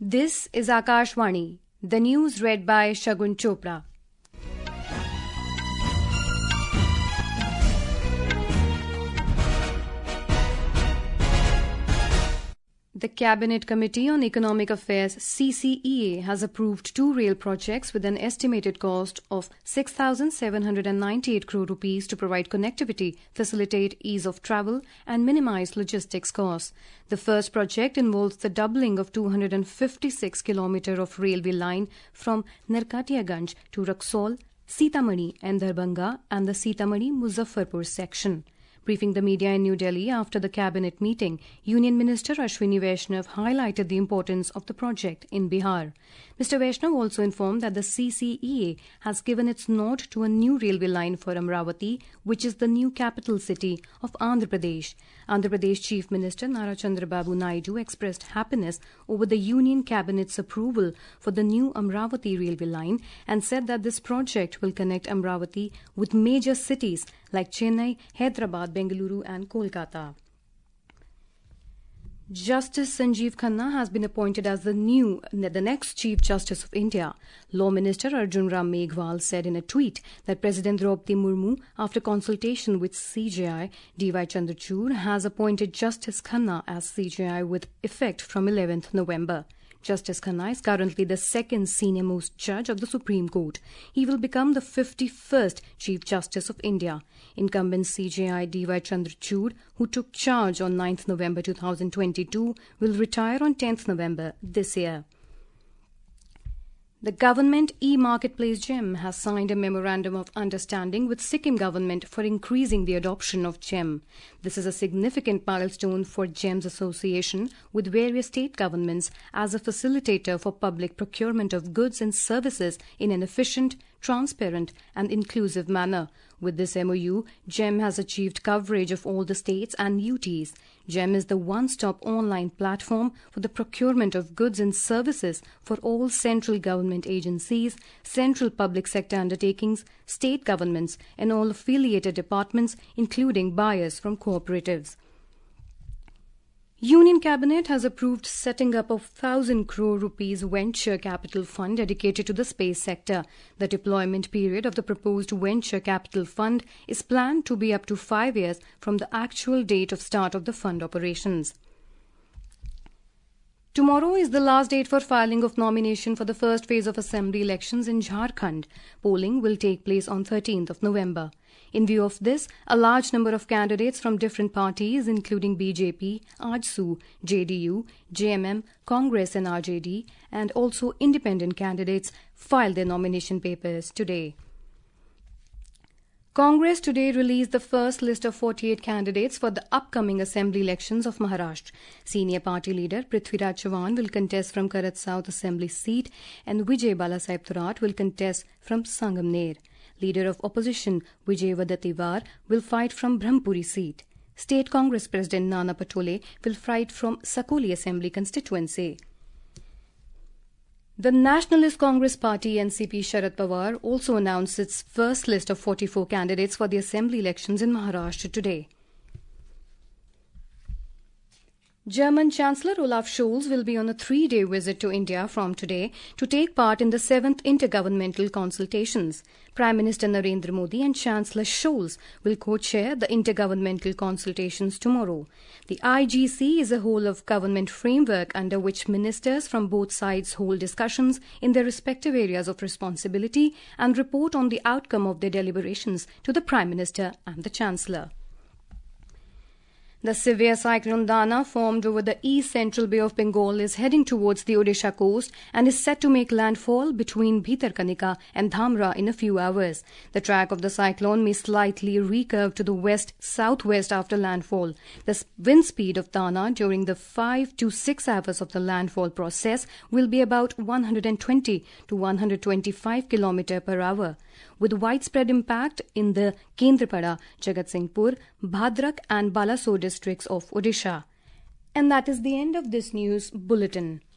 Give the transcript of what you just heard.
This is Akashvani, the news read by Shagun Chopra. The Cabinet Committee on Economic Affairs CCEA has approved 2 rail projects with an estimated cost of 6,798 crore rupees to provide connectivity, facilitate ease of travel and minimize logistics costs. The first project involves the doubling of 256 km of railway line from Narkatiyaganj to Raxaul, Sitamarhi and Darbhanga and the Sitamarhi-Muzaffarpur section. Briefing the media in New Delhi after the cabinet meeting, Union Minister Ashwini Vaishnav highlighted the importance of the project in Bihar. Mr. Vaishnav also informed that the CCEA has given its nod to a new railway line for Amravati, which is the new capital city of Andhra Pradesh. Andhra Pradesh Chief Minister Nara Chandrababu Naidu expressed happiness over the Union Cabinet's approval for the new Amravati railway line and said that this project will connect Amravati with major cities like Chennai, Hyderabad, Bengaluru and Kolkata. Justice Sanjeev Khanna has been appointed as the next Chief Justice of India. Law Minister Arjun Ram Meghwal said in a tweet that President Draupadi Murmu, after consultation with CJI, D.Y. Chandrachud, has appointed Justice Khanna as CJI with effect from 11th November. Justice Khanna is currently the second senior-most judge of the Supreme Court. He will become the 51st Chief Justice of India. Incumbent CJI D.Y. Chandrachud, who took charge on 9th November 2022, will retire on 10th November this year. The government e-marketplace GeM has signed a memorandum of understanding with Sikkim government for increasing the adoption of GeM. This is a significant milestone for GeM's association with various state governments as a facilitator for public procurement of goods and services in an efficient, transparent and inclusive manner. With this MoU, GeM has achieved coverage of all the states and UTs. GeM is the one-stop online platform for the procurement of goods and services for all central government agencies, central public sector undertakings, state governments and all affiliated departments, including buyers from cooperatives. Union Cabinet has approved setting up a 1,000 crore rupees venture capital fund dedicated to the space sector. The deployment period of the proposed venture capital fund is planned to be up to 5 years from the actual date of start of the fund operations. Tomorrow is the last date for filing of nomination for the first phase of assembly elections in Jharkhand. Polling will take place on 13th of November. In view of this, a large number of candidates from different parties, including BJP, AJSU, JDU, JMM, Congress and RJD, and also independent candidates, filed their nomination papers today. Congress today released the first list of 48 candidates for the upcoming assembly elections of Maharashtra. Senior party leader Prithviraj Chavan will contest from Karat South Assembly seat and Vijay Balasaheb Thorat will contest from Sangamner. Leader of opposition Vijay Wadatiwar will fight from Brahmpuri seat. State Congress President Nana Patole will fight from Sakoli Assembly constituency. The Nationalist Congress Party NCP Sharad Pawar also announced its first list of 44 candidates for the assembly elections in Maharashtra today. German Chancellor Olaf Scholz will be on a 3-day visit to India from today to take part in the 7th Intergovernmental Consultations. Prime Minister Narendra Modi and Chancellor Scholz will co-chair the Intergovernmental Consultations tomorrow. The IGC is a whole-of-government framework under which ministers from both sides hold discussions in their respective areas of responsibility and report on the outcome of their deliberations to the Prime Minister and the Chancellor. The severe cyclone Dana, formed over the east central Bay of Bengal, is heading towards the Odisha coast and is set to make landfall between Bhitarkanika and Dhamra in a few hours. The track of the cyclone may slightly recurve to the west-southwest after landfall. The wind speed of Dana during the 5 to 6 hours of the landfall process will be about 120 to 125 km per hour. With widespread impact in the Kendrapada, Jagatsinghpur, Bhadrak and Balasore districts of Odisha. And that is the end of this news bulletin.